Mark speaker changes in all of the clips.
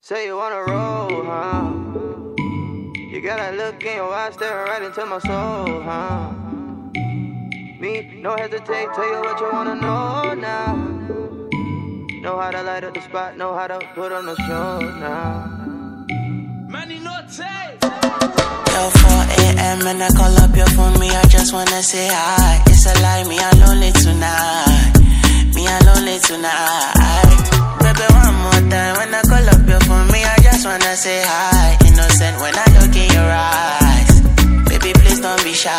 Speaker 1: Say you wanna roll, huh? You got that look in your eyes staring right into my soul, huh? Me, no hesitate, tell you what you wanna know now. Know how to light up the spot, know how to put on the show now.
Speaker 2: Manny Norte.
Speaker 3: Yo, 4 a.m. and I call up your phone, me, I just wanna say hi. It's a lie, me, I'm lonely tonight. Me, I'm lonely tonight. Baby, one more time, when I call up your phone, me, I just wanna say hi. Innocent when I look in your eyes. Baby, please don't be shy.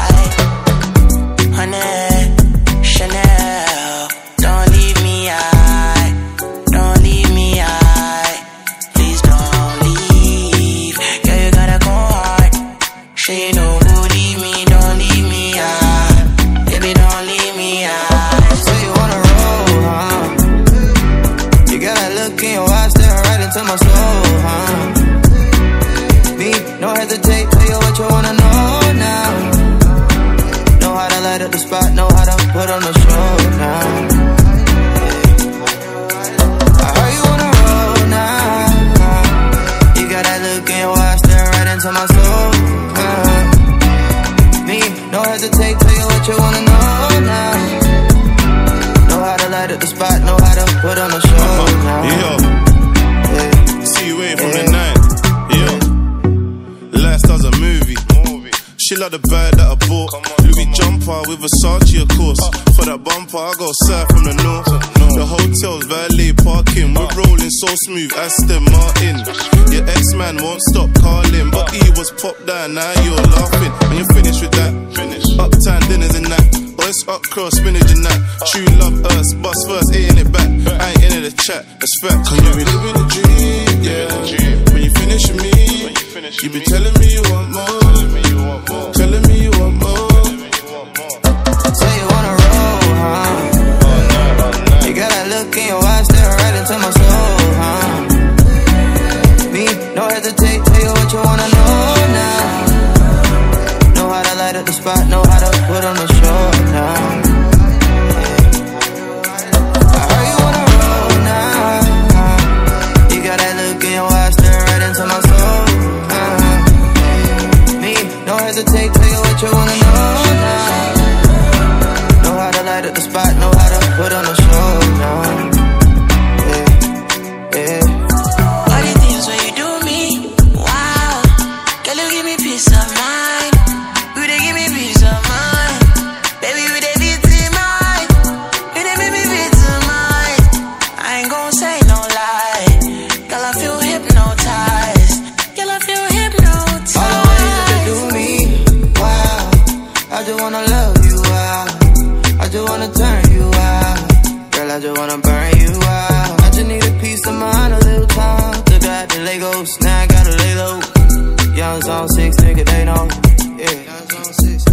Speaker 3: Honey, Chanel, don't leave me high. Don't leave me high. Please don't leave. Girl, you gotta go hard. She know who leave me, don't leave me high. Baby, don't leave me high.
Speaker 1: Say you wanna roll, huh? You got that look in your eyes staring right into my soul, huh? Me, no hesitate, tell you what you wanna know now. Know how to light up the spot, know how to put on the show now. I heard you wanna roll now. You got that look in your eyes staring right into my soul, Me, no hesitate, tell you what you wanna know now. Know how to light up the spot, know how to put on the show now.
Speaker 4: See you waiting from the night. Last as a movie. She like the bag that I bought. Louis jumper with Versace, of course. For that bumper, I go south from the north. The hotel's valet parking. We're rolling so smooth, Aston Martin. Your ex-man won't stop calling, but he was popped down, now you're laughing. When you're finished with that, uptown dinners and that. Boys up cross, spinach and that. True love us, bust first, ain't it back. I ain't into the chat, that's fact. Cause you be living the dream, yeah. When you finish with me, you be telling me you want more. Telling me you want more.
Speaker 1: Say you wanna roll, huh? You got that look in your eyes staring right into my soul, huh? Me, no hesitate, tell you what you wanna know now. Know how to light up the spot, know how to put on the show now. I heard you wanna roll now. You got that look in your eyes staring right into my soul, Me, no hesitate, tell you what you wanna know now. Know how to light up the spot, know how to put on the show now.
Speaker 3: All the things when you do me, wow. Girl, you give me peace of mind. You they give me peace of mind. Baby, you they beat to mine. You they make me beat to mine. I ain't gon' say no lie. Girl, I feel hypnotized. Girl, I feel hypnotized.
Speaker 1: All the ways that you do me, wow. I just wanna love you out. I just wanna turn you out. Girl, I just wanna burn you out. I just need a piece of mind, a little time. Took out the Legos, now I gotta lay low. Young Zone 6, nigga, they know. Yeah.